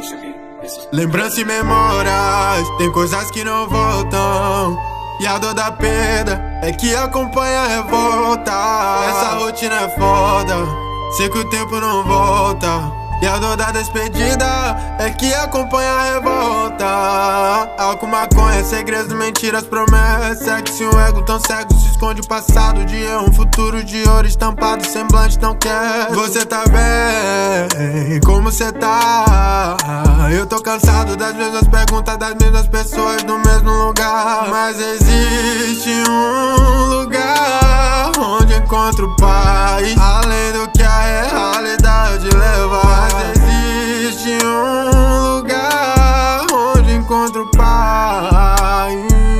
Lembrança e memórias, tem coisas que não voltam. E a dor da perda é que acompanha a revolta. Essa rotina é foda, sei que o tempo não volta. E a dor da despedida é que acompanha a revolta. Álcool, maconha, segredos, mentiras, promessas. Sexo e um ego tão cego, se esconde o passado de erro. Um futuro de ouro estampado, semblante não quer. Você tá bem? Como você tá? Eu tô cansado das mesmas perguntas, das mesmas pessoas no mesmo lugar. Mas existe um lugar onde encontro paz, além do que a realidade leva. Mas existe um lugar onde encontro paz.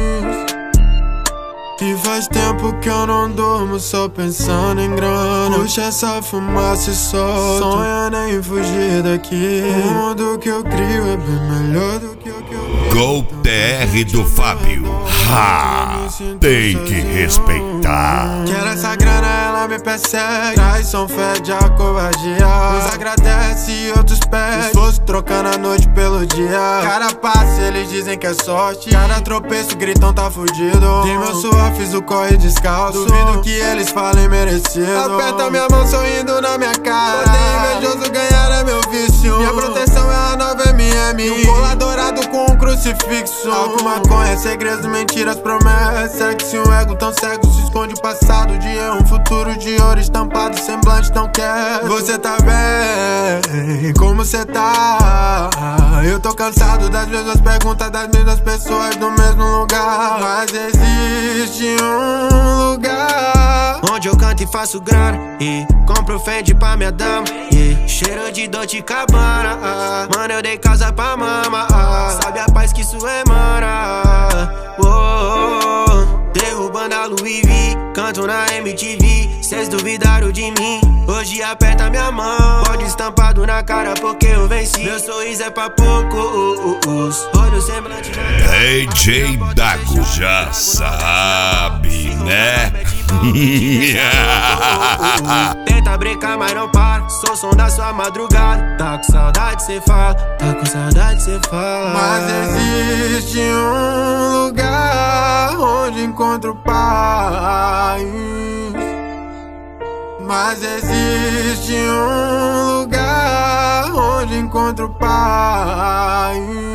E faz tempo que eu não durmo só pensando em grana. Puxa essa fumaça e solta, sonhando em fugir daqui. O mundo que eu crio é bem melhor do que o que eu vivo. Gol TR do Fábio. Tem que respeitar. Quero essa grana, ela me persegue. Traição fede a covardia. Uns agradece e outros pede. Esforço trocando a noite pelo dia. Cada passo eles dizem que é sorte. Cada tropeço gritam tá fudido. Tem meu suor, fiz o corre descalço. Duvido que eles falem merecido. Aperta minha mão sorrindo na minha cara. Poder invejoso ganhar é meu vício. Minha proteção é a 9mm. E um colar dourado com um crucifixo. Álcool, maconha, segredos, mentiras, promessas. Sexo e um ego tão cego, se esconde o passado de erro. Um futuro de ouro estampado, semblante não quer. Você tá bem? Como você tá? Eu tô cansado das mesmas perguntas, das mesmas pessoas no mesmo lugar. Mas existe um lugar onde eu canto e faço grana, e compro Fendi pra minha dama, e cheiro de Dolce Gabbana. Mano, eu dei casa pra mama, sabe a paz que isso emana. Derrubando a Louis V, canto na MTV. Cês duvidaram de mim, hoje aperta minha mão. Pode estampado na cara porque eu venci. Meu sorriso é pra poucos, olha o semblante na cara. DJ Dago já sabe, né? Tenta brincar, mas não para. Sou o som da sua madrugada. Tá com saudade, cê fala. Tá com saudade, cê fala. Mas existe um lugar onde encontro paz. Mas existe um lugar onde encontro paz.